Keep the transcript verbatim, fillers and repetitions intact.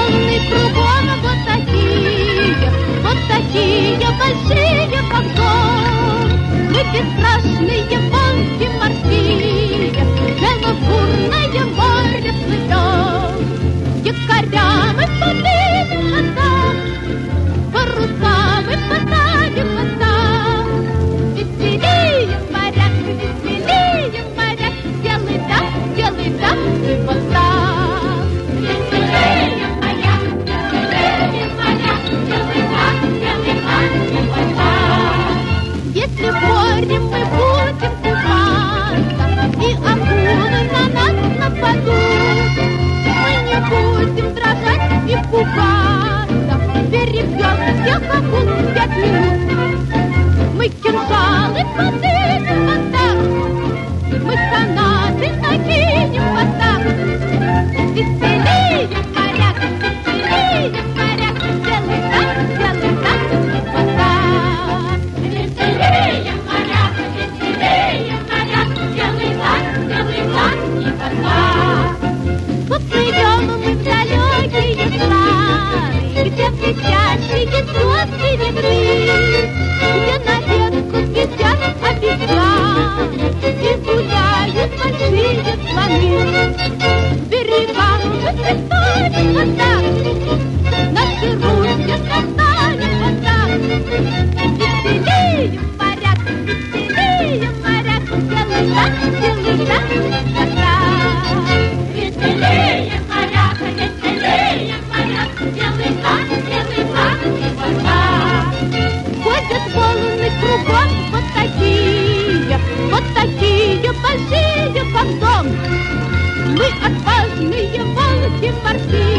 волны кругом вот такие, вот такие большие, как дом. Мы бесстрашные волки морские, белокурное море плывем. Якоря мы поднимем назад, паруса мы поставим назад. Веселее моряк, веселее моряк, белый так, белый так и вот так. Веселее моряк, веселее моряк, белый так, белый так и вот так. Если в море мы будем купаться, и акулы на нас нападут, мы не будем дрожать и пугаться, перебьем всех акул в пять минут. Мы кинжалы поднимем вот так, мы канаты накинем вот так. Веселее моряк, веселее моряк, делай так, делай так и вот так. Веселее моряк, веселее моряк, делай так, делай так и вот так. Поплывем мы в далекие страны, где блестящие звезды видны, где на ветку сидят обезьяны и гуляют большие слоны. Берегам мы пристанем вот так, наши руки достанем вот так. Веселее моряк, веселее моряк, делай так, делай так и вот так. Веселее моряк, веселее моряк, делай так, делай так и вот так. Ходят волны кругом вот такие, вот такие большие, как дом. Мы отважные волки морские.